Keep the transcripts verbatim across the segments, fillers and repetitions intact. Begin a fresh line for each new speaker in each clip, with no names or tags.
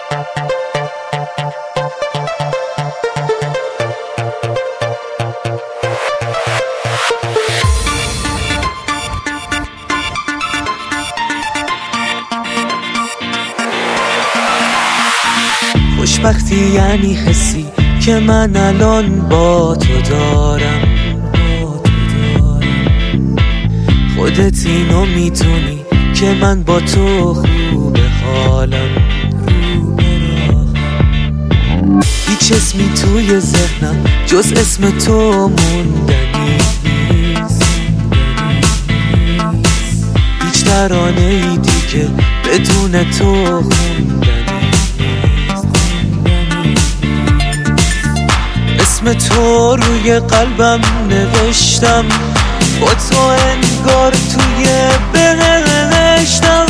خوشبختی یعنی حسی که من الان با تو دارم. خودت اینو میدونی که من با تو خوب حالم. هیچ اسمی توی ذهنم جز اسم تو موندنی نیست. هیچ ترانه ای دیگه بدون تو خوندنی. اسم تو روی قلبم نوشتم، با تو انگار توی بهشتم.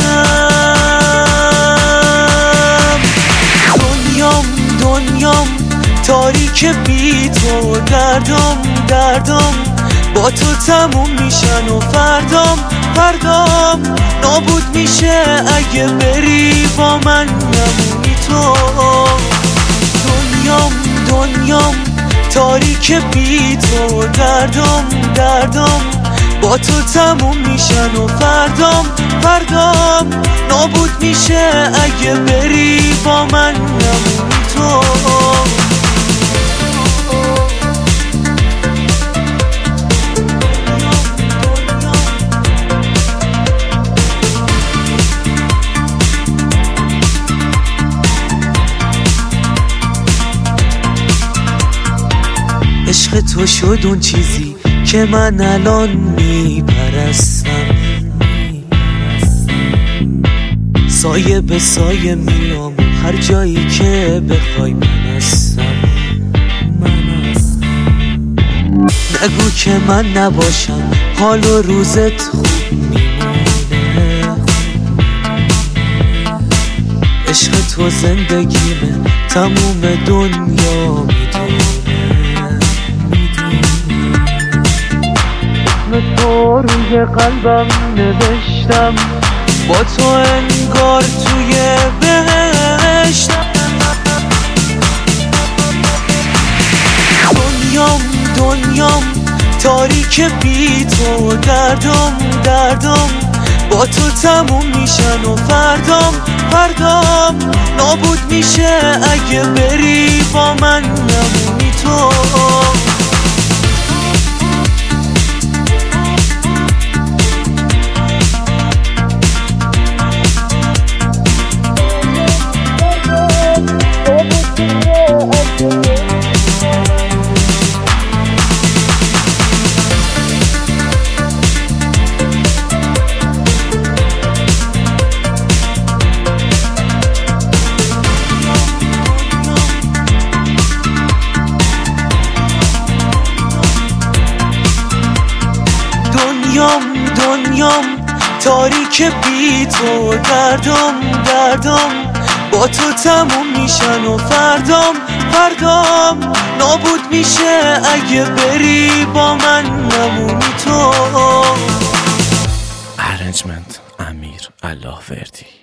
دنیام دنیام تاریک بی تو، دردم دردم با تو تموم میشن و فردام فردام نابود میشه اگه بری با من نمونی تو. دنیام دنیام تاریک بی تو، دردم دردم با تو تموم میشن و فردام فردام نابود میشه اگه بری با من نمونی تو. عشق تو شد اون چیزی که من الان میپرستم. سایه به سایه میام هر جایی که بخوای من هستم. نگو که من نباشم حال و روزت خوب میمونه. عشق تو زندگیمه تموم دنیا میدونه. اسم تو روی قلبم نوشتم، با تو انگار توی بهشتم. دنیام دنیام تاریک بی تو، دردم دردم با تو تموم میشن و فردام فردام نابود میشه اگه بری با من نمونی تو. دنیام دنیام تاریک بی تو، دردم دردم با تو تموم میشن و فردام فردام نابود میشه اگه بری با من نمونی تو.
Arrangement امیر اللهوردی.